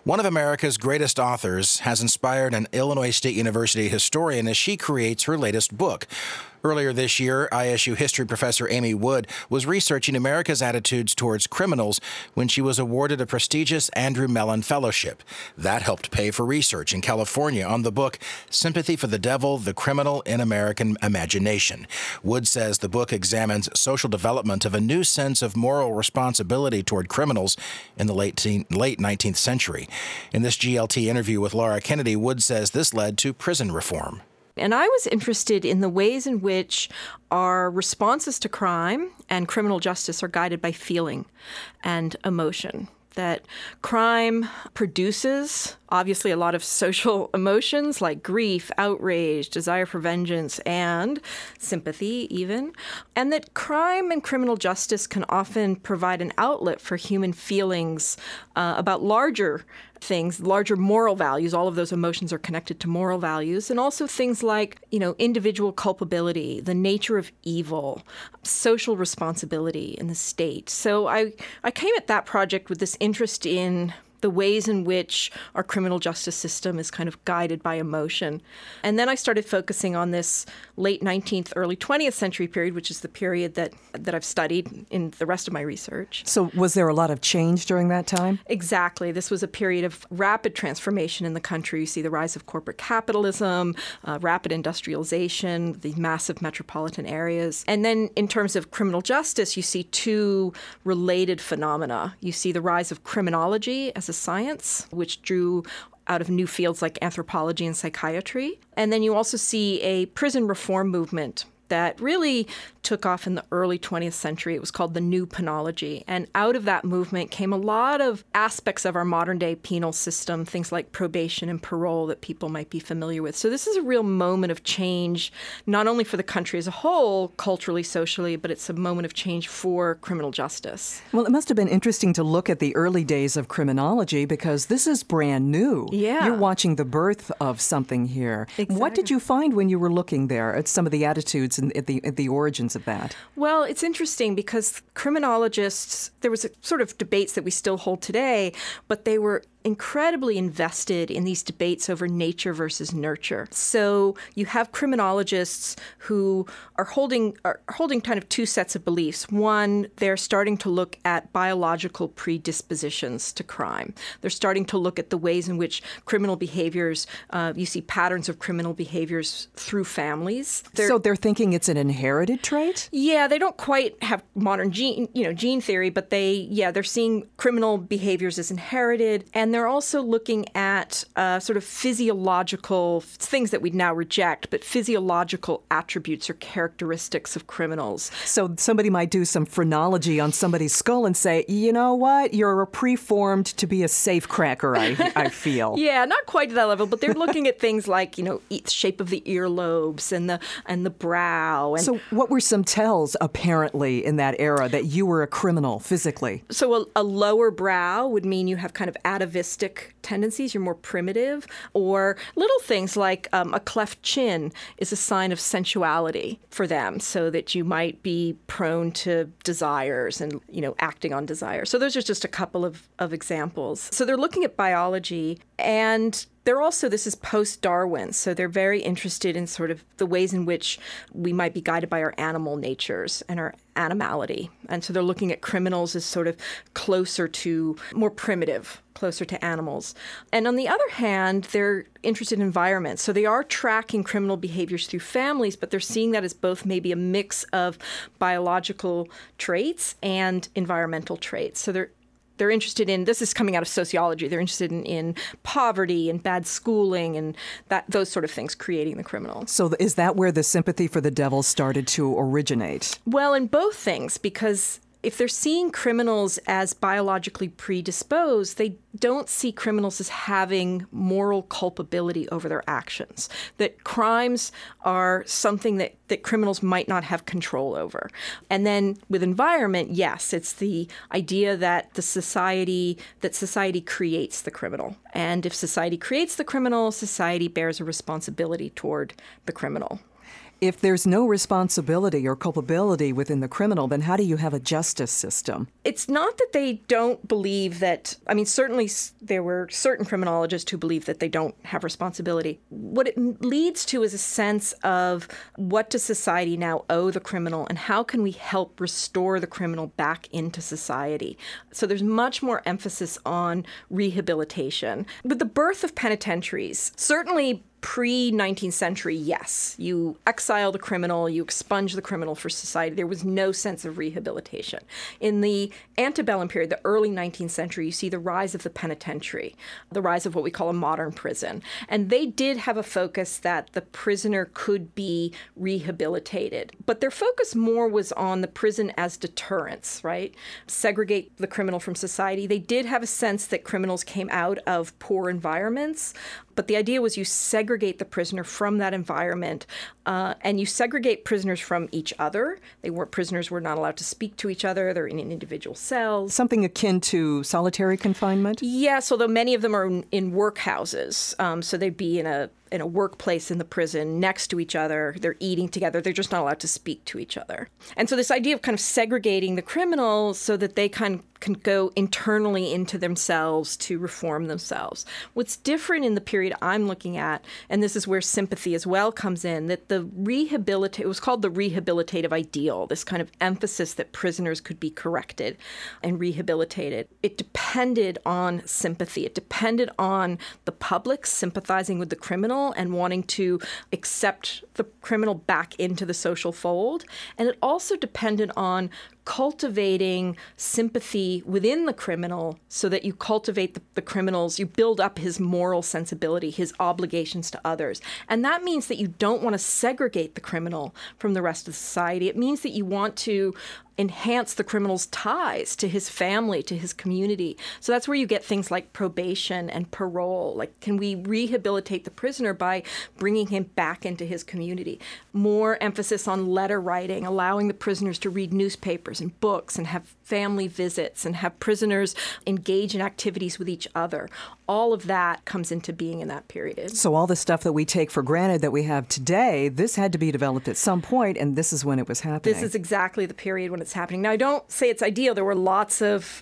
One of America's greatest authors has inspired an Illinois State University historian as she creates her latest book. Earlier this year, ISU history professor Amy Wood was researching America's attitudes towards criminals when she was awarded a prestigious Andrew Mellon Fellowship. That helped pay for research in California on the book Sympathy for the Devil, the Criminal in American Imagination. Wood says the book examines social development of a new sense of moral responsibility toward criminals in the late 19th century. In this GLT interview with Laura Kennedy, Wood says this led to prison reform. And I was interested in the ways in which our responses to crime and criminal justice are guided by feeling and emotion. That crime produces, obviously, a lot of social emotions like grief, outrage, desire for vengeance, and sympathy even. And that crime and criminal justice can often provide an outlet for human feelings about larger things, larger moral values. All of those emotions are connected to moral values. And also things like, individual culpability, the nature of evil, social responsibility in the state. So I came at that project with this interest in the ways in which our criminal justice system is kind of guided by emotion. And then I started focusing on this late 19th, early 20th century period, which is the period that I've studied in the rest of my research. So was there a lot of change during that time? Exactly. This was a period of rapid transformation in the country. You see the rise of corporate capitalism, rapid industrialization, the massive metropolitan areas. And then in terms of criminal justice, you see two related phenomena. You see the rise of criminology as a science, which drew out of new fields like anthropology and psychiatry. And then you also see a prison reform movement that really took off in the early 20th century. It was called the New Penology. And out of that movement came a lot of aspects of our modern-day penal system, things like probation and parole that people might be familiar with. So this is a real moment of change, not only for the country as a whole, culturally, socially, but it's a moment of change for criminal justice. Well, it must have been interesting to look at the early days of criminology because this is brand new. Yeah. You're watching the birth of something here. Exactly. What did you find when you were looking there at some of the attitudes and at the origins of that? Well, it's interesting because criminologists, there was a sort of debates that we still hold today, but they were incredibly invested in these debates over nature versus nurture. So you have criminologists who are holding kind of two sets of beliefs. One, they're starting to look at biological predispositions to crime. They're starting to look at the ways in which criminal behaviors, you see patterns of criminal behaviors through families. So they're thinking it's an inherited trait? Yeah, they don't quite have modern gene theory, but they're seeing criminal behaviors as inherited, and they're also looking at sort of physiological things that we'd now reject, but physiological attributes or characteristics of criminals. So somebody might do some phrenology on somebody's skull and say, you know what, you're preformed to be a safecracker, I feel. Yeah, not quite to that level, but they're looking at things like, the shape of the earlobes and the brow. And so what were some tells, apparently, in that era that you were a criminal physically? So a lower brow would mean you have kind of atavistic tendencies, you're more primitive, or little things like a cleft chin is a sign of sensuality for them, so that you might be prone to desires and, acting on desires. So those are just a couple of examples. So they're looking at biology, and they're also, this is post-Darwin, so they're very interested in sort of the ways in which we might be guided by our animal natures and our animality. And so they're looking at criminals as sort of more primitive, closer to animals. And on the other hand, they're interested in environment. So they are tracking criminal behaviors through families, but they're seeing that as both maybe a mix of biological traits and environmental traits. So they're interested in, this is coming out of sociology, they're interested in poverty and bad schooling and those sort of things creating the criminal. So is that where the sympathy for the devil started to originate? Well, in both things, because if they're seeing criminals as biologically predisposed, they don't see criminals as having moral culpability over their actions. That crimes are something that criminals might not have control over. And then with environment, yes, it's the idea that society creates the criminal. And if society creates the criminal, society bears a responsibility toward the criminal. If there's no responsibility or culpability within the criminal, then how do you have a justice system? It's not that they don't believe that, I mean, certainly there were certain criminologists who believe that they don't have responsibility. What it leads to is a sense of what does society now owe the criminal and how can we help restore the criminal back into society. So there's much more emphasis on rehabilitation. With the birth of penitentiaries, certainly pre-19th century, yes, you exile the criminal, you expunge the criminal for society. There was no sense of rehabilitation. In the antebellum period, the early 19th century, you see the rise of the penitentiary, the rise of what we call a modern prison. And they did have a focus that the prisoner could be rehabilitated. But their focus more was on the prison as deterrence, right? Segregate the criminal from society. They did have a sense that criminals came out of poor environments, but the idea was you segregate the prisoner from that environment, and you segregate prisoners from each other. Prisoners were not allowed to speak to each other. They're in individual cells. Something akin to solitary confinement? Yes, although many of them are in workhouses. So they'd be in a workplace in the prison next to each other. They're eating together. They're just not allowed to speak to each other. And so this idea of kind of segregating the criminals so that they can go internally into themselves to reform themselves. What's different in the period I'm looking at, and this is where sympathy as well comes in, that it was called the rehabilitative ideal, this kind of emphasis that prisoners could be corrected and rehabilitated. It depended on sympathy. It depended on the public sympathizing with the criminal and wanting to accept the criminal back into the social fold. And it also depended on cultivating sympathy within the criminal so that you cultivate the criminals, you build up his moral sensibility, his obligations to others. And that means that you don't want to segregate the criminal from the rest of society. It means that you want to enhance the criminal's ties to his family, to his community. So that's where you get things like probation and parole. Like, can we rehabilitate the prisoner by bringing him back into his community? More emphasis on letter writing, allowing the prisoners to read newspapers and books and have family visits and have prisoners engage in activities with each other. All of that comes into being in that period. So all the stuff that we take for granted that we have today, this had to be developed at some point, and this is when it was happening. This is exactly the period when it's happening. Now, I don't say it's ideal. There were lots of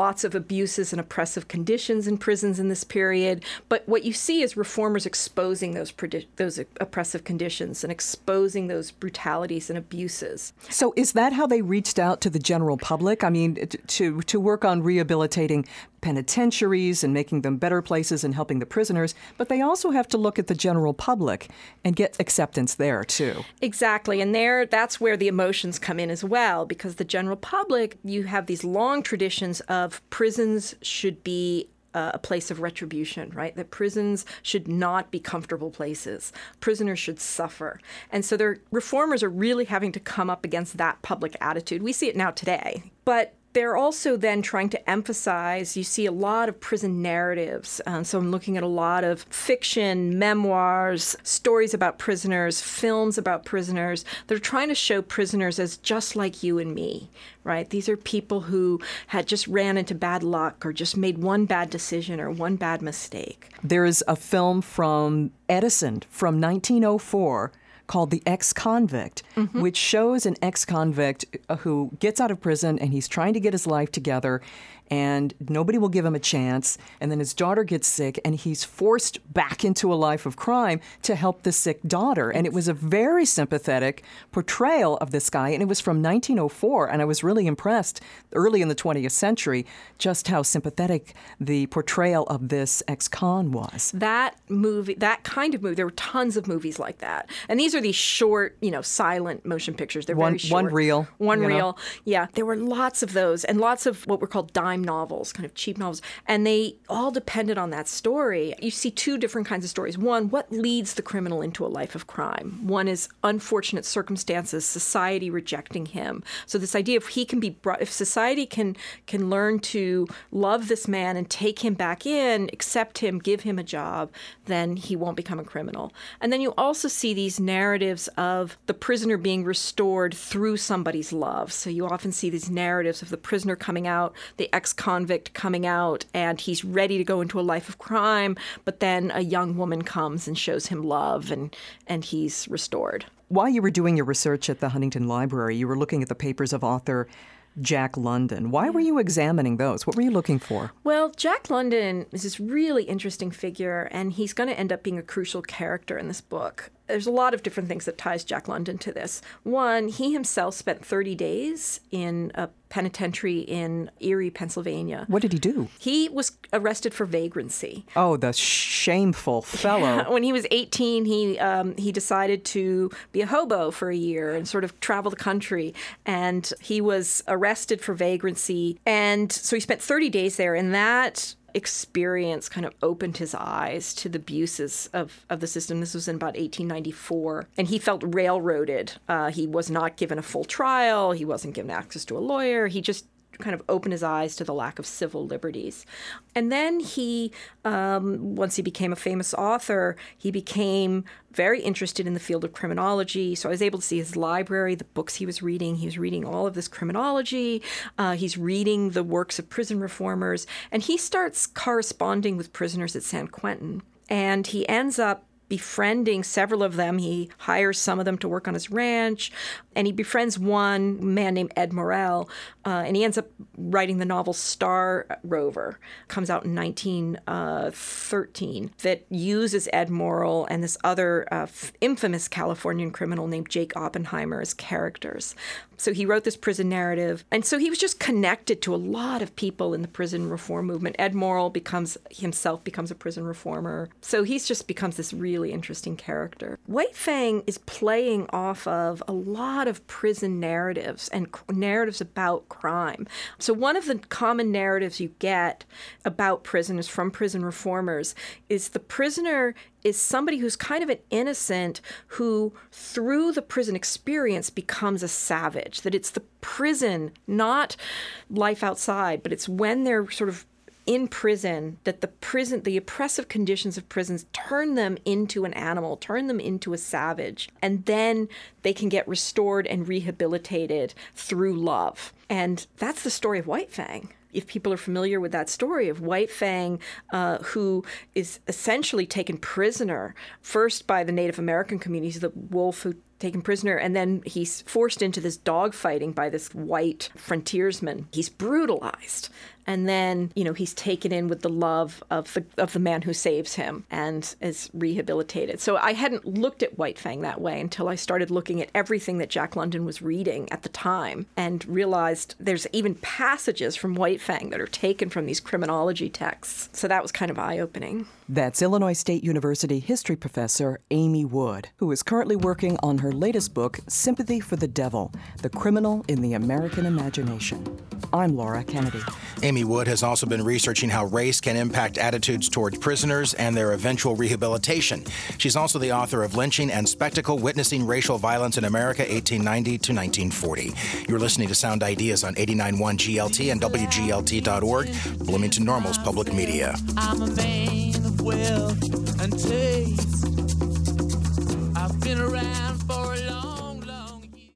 abuses and oppressive conditions in prisons in this period. But what you see is reformers exposing those oppressive conditions and exposing those brutalities and abuses. So is that how they reached out to the general public? I mean, to work on rehabilitating penitentiaries and making them better places and helping the prisoners, but they also have to look at the general public and get acceptance there, too. Exactly. And that's where the emotions come in as well, because the general public, you have these long traditions of prisons should be a place of retribution, right? That prisons should not be comfortable places. Prisoners should suffer. And so their reformers are really having to come up against that public attitude. We see it now today. But they're also then trying to emphasize, you see a lot of prison narratives. So I'm looking at a lot of fiction, memoirs, stories about prisoners, films about prisoners. They're trying to show prisoners as just like you and me, right? These are people who had just ran into bad luck or just made one bad decision or one bad mistake. There is a film from Edison from 1904 called The Ex-Convict, which shows an ex-convict who gets out of prison and he's trying to get his life together and nobody will give him a chance. And then his daughter gets sick and he's forced back into a life of crime to help the sick daughter. And it was a very sympathetic portrayal of this guy. And it was from 1904. And I was really impressed early in the 20th century just how sympathetic the portrayal of this ex-con was. That kind of movie, there were tons of movies like that. And these are these short, silent motion pictures. They're very short. One reel. One reel. Yeah. There were lots of those and lots of what were called dime novels, kind of cheap novels. And they all depended on that story. You see two different kinds of stories. One, what leads the criminal into a life of crime? One is unfortunate circumstances, society rejecting him. So this idea of if society can learn to love this man and take him back in, accept him, give him a job, then he won't become a criminal. And then you also see these narratives of the prisoner being restored through somebody's love. So you often see these narratives of the prisoner coming out, the ex-convict coming out, and he's ready to go into a life of crime, but then a young woman comes and shows him love, and he's restored. While you were doing your research at the Huntington Library, you were looking at the papers of author Jack London. Why were you examining those? What were you looking for? Well, Jack London is this really interesting figure, and he's going to end up being a crucial character in this book. There's a lot of different things that ties Jack London to this. One, he himself spent 30 days in a penitentiary in Erie, Pennsylvania. What did he do? He was arrested for vagrancy. Oh, the shameful fellow. When he was 18, he decided to be a hobo for a year and sort of travel the country. And he was arrested for vagrancy. And so he spent 30 days there. And that experience kind of opened his eyes to the abuses of the system. This was in about 1894. And he felt railroaded. He was not given a full trial. He wasn't given access to a lawyer. He just kind of opened his eyes to the lack of civil liberties. And then he, once he became a famous author, he became very interested in the field of criminology. So I was able to see his library, the books he was reading. He was reading all of this criminology. He's reading the works of prison reformers. And he starts corresponding with prisoners at San Quentin. And he ends up befriending several of them. He hires some of them to work on his ranch, and he befriends one man named Ed Morrell, and he ends up writing the novel Star Rover. Comes out in 1913, that uses Ed Morrell and this other infamous Californian criminal named Jake Oppenheimer as characters. So he wrote this prison narrative, and so he was just connected to a lot of people in the prison reform movement. Ed Morrell becomes a prison reformer. So he's just becomes this really interesting character. White Fang is playing off of a lot of prison narratives and narratives about crime. So one of the common narratives you get about prisoners from prison reformers is the prisoner is somebody who's kind of an innocent who, through the prison experience, becomes a savage. That it's the prison, not life outside, but it's when they're sort of in prison that the oppressive conditions of prisons turn them into an animal, turn them into a savage, and then they can get restored and rehabilitated through love. And that's the story of White Fang. If people are familiar with that story of White Fang, who is essentially taken prisoner, first by the Native American communities, the wolf who taken prisoner, and then he's forced into this dogfighting by this white frontiersman. He's brutalized. And then, he's taken in with the love of the man who saves him and is rehabilitated. So I hadn't looked at White Fang that way until I started looking at everything that Jack London was reading at the time and realized there's even passages from White Fang that are taken from these criminology texts. So that was kind of eye-opening. That's Illinois State University history professor Amy Wood, who is currently working on her latest book, Sympathy for the Devil, The Criminal in the American Imagination. I'm Laura Kennedy. Amy Wood has also been researching how race can impact attitudes towards prisoners and their eventual rehabilitation. She's also the author of Lynching and Spectacle, Witnessing Racial Violence in America, 1890 to 1940. You're listening to Sound Ideas on 89.1 GLT and WGLT.org, Bloomington Normal's public media. I'm a man of wealth and taste.